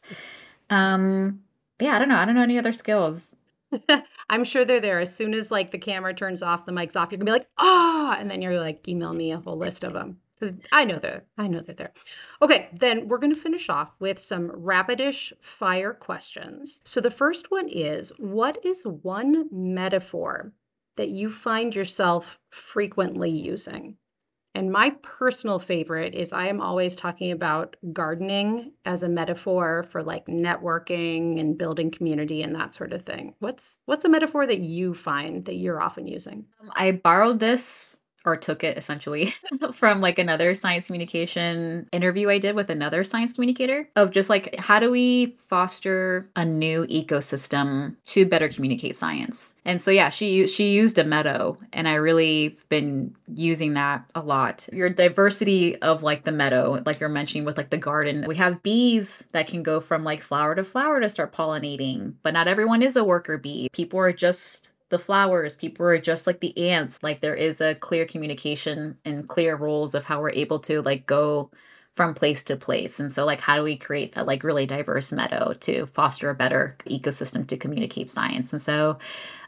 Um, yeah, I don't know. I don't know any other skills. I'm sure they're there. As soon as like the camera turns off, the mic's off, you're gonna be like, ah, and then you're like, email me a whole list of them. Because I know they're, I know they're there. Okay, then we're gonna finish off with some rapidish fire questions. So the first one is, what is one metaphor that you find yourself frequently using? And my personal favorite is I am always talking about gardening as a metaphor for like networking and building community and that sort of thing. What's what's a metaphor that you find that you're often using? Um, I borrowed this or took it essentially from like another science communication interview I did with another science communicator of just like how do we foster a new ecosystem to better communicate science. And so yeah, she she used a meadow and I really been using that a lot. Your diversity of like the meadow, like you're mentioning with like the garden, we have bees that can go from like flower to flower to start pollinating, but not everyone is a worker bee. People are just the flowers, people are just like the ants. Like there is a clear communication and clear rules of how we're able to like go from place to place. And so like how do we create that like really diverse meadow to foster a better ecosystem to communicate science? And so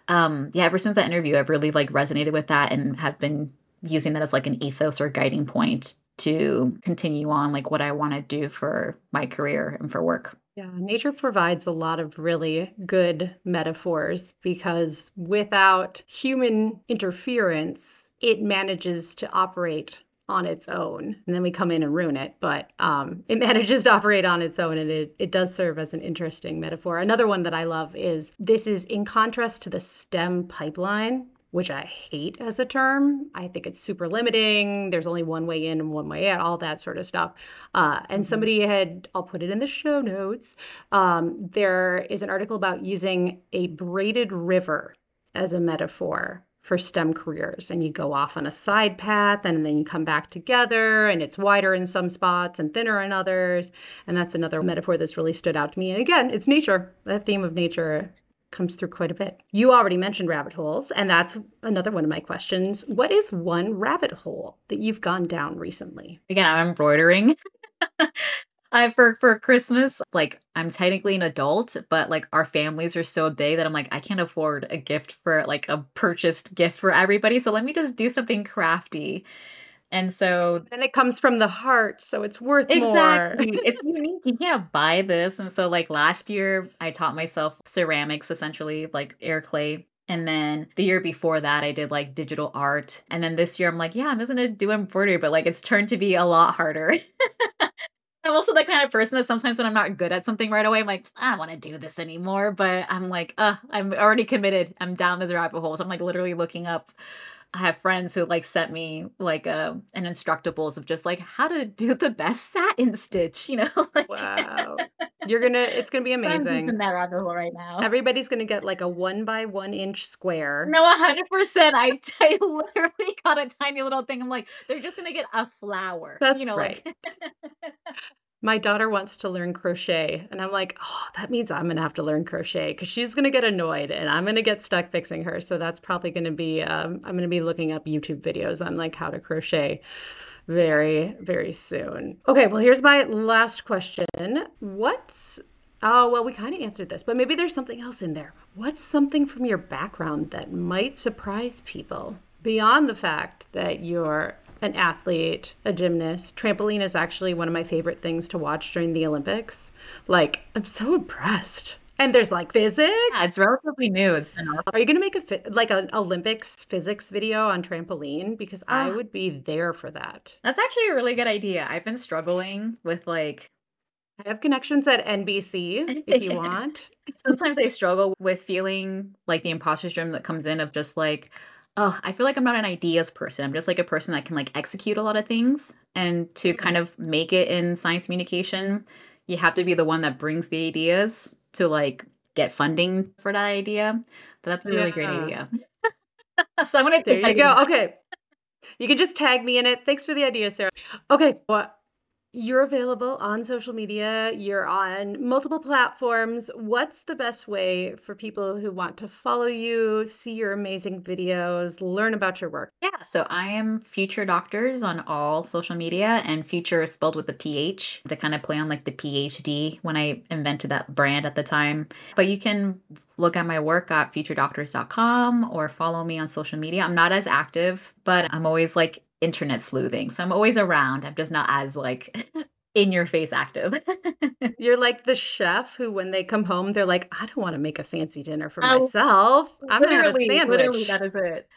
um yeah, ever since that interview, I've really like resonated with that and have been using that as like an ethos or guiding point to continue on like what I want to do for my career and for work. Yeah, nature provides a lot of really good metaphors because without human interference, it manages to operate on its own. And then we come in and ruin it, but um, it manages to operate on its own and it, it does serve as an interesting metaphor. Another one that I love is this is in contrast to the STEM pipeline, which I hate as a term. I think it's super limiting. There's only one way in and one way out, all that sort of stuff. Uh, and Mhm. somebody had, I'll put it in the show notes. Um, there is an article about using a braided river as a metaphor for STEM careers. And you go off on a side path and then you come back together and it's wider in some spots and thinner in others. And that's another metaphor that's really stood out to me. And again, it's nature, that theme of nature comes through quite a bit. You already mentioned rabbit holes, and that's another one of my questions. What is one rabbit hole that you've gone down recently? Again, I'm embroidering. I for for Christmas, like I'm technically an adult, but like our families are so big that I'm like I can't afford a gift for like a purchased gift for everybody. So let me just do something crafty. And so And it comes from the heart, so it's worth more. exactly. It's unique. You can't buy this. And so like last year I taught myself ceramics essentially, like air clay. And then the year before that I did like digital art. And then this year I'm like, yeah, I'm just gonna do embroidery, but like it's turned to be a lot harder. I'm also the kind of person that sometimes when I'm not good at something right away, I'm like, I don't want to do this anymore. But I'm like, uh, I'm already committed. I'm down this rabbit hole. So I'm like literally looking up. I have friends who like sent me like uh, an instructables of just like how to do the best satin stitch, you know? like, Wow. You're gonna, it's gonna be I'm deep in amazing. that rabbit hole right now. Everybody's gonna get like a one by one inch square. No, one hundred percent. I, I literally got a tiny little thing. I'm like, they're just going to get a flower. That's you know, right. like. My daughter wants to learn crochet, and I'm like, oh, that means I'm gonna have to learn crochet because she's gonna get annoyed and I'm gonna get stuck fixing her. So that's probably gonna be, um, I'm gonna be looking up YouTube videos on like how to crochet very, very soon. Okay, well, here's my last question. What's, oh, well, we kind of answered this, but maybe there's something else in there. What's something from your background that might surprise people beyond the fact that you're an athlete, a gymnast? Trampoline is actually one of my favorite things to watch during the Olympics. Like, I'm so impressed. And there's like physics. Yeah, it's relatively new. It's been out. Are you going to make a fi- like an Olympics physics video on trampoline? Because I Oh, would be there for that. that's actually a really good idea. I've been struggling with like I have connections at N B C if you want. sometimes I struggle with feeling like the imposter syndrome that comes in of just like, oh, I feel like I'm not an ideas person. I'm just like a person that can like execute a lot of things. And to kind of make it in science communication, you have to be the one that brings the ideas to like get funding for that idea. But that's a really great Yeah. idea. So I'm gonna There take that you go. idea. Okay. You can just tag me in it. Thanks for the idea, Sarah. Okay. Well, you're available on social media. You're on multiple platforms. What's the best way for people who want to follow you, see your amazing videos, learn about your work? Yeah, so I am Future Doctors on all social media, and Future is spelled with a P H to kind of play on like the P H D when I invented that brand at the time. But you can look at my work at future doctors dot com or follow me on social media. I'm not as active, but I'm always like internet sleuthing. So I'm always around. I'm just not as like in your face active. You're like the chef who, when they come home, they're like, I don't want to make a fancy dinner for Oh, myself. I'm going to have a literally, literally, sandwich. that is it.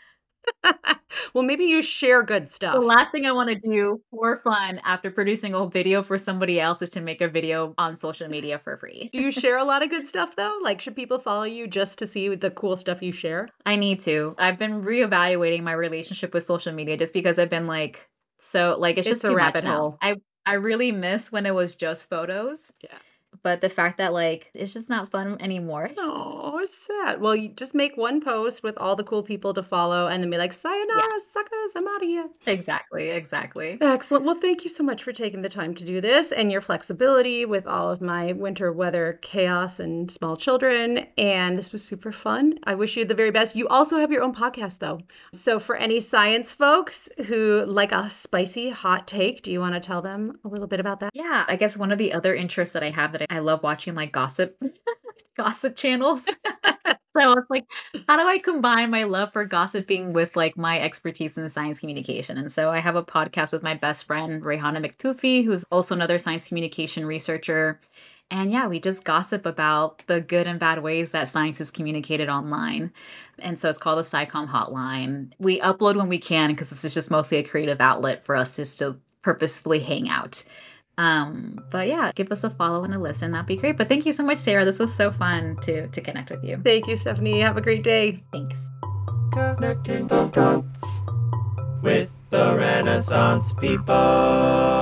Well, maybe you share good The stuff. last thing I want to do for fun after producing a video for somebody else is to make a video on social media for free. Do you share a lot of good stuff though? Like, should people follow you just to see the cool stuff you share? I need to. I've been reevaluating my relationship with social media just because I've been like, so like it's It's just a too much rabbit now. hole. I I really miss when it was just photos, Yeah. but the fact that like it's just not fun anymore. Oh, it's sad. Well, you just make one post with all the cool people to follow and then be like, Yeah, sayonara, suckers, I'm out of here. exactly, exactly. Excellent. Well, thank you so much for taking the time to do this and your flexibility with all of my winter weather chaos and small children. And this was super fun. I wish you the very best. You also have your own podcast, though. So, for any science folks who like a spicy hot take, do you want to tell them a little bit about that? Yeah, I guess one of the other interests that I have that I I love watching like gossip gossip channels. So it's like, how do I combine my love for gossiping with like my expertise in science communication? And so I have a podcast with my best friend, Rehana McTufi, who's also another science communication researcher. And yeah, we just gossip about the good and bad ways that science is communicated online. And so it's called the SciComm Hotline. We upload when we can because this is just mostly a creative outlet for us just to purposefully hang out. Um, but yeah, give us a follow and a listen. That'd be great. But thank you so much, Sarah. This was so fun to to connect with you. Thank you, Stephanie. Have a great day. Thanks. Connecting the dots with the Renaissance people.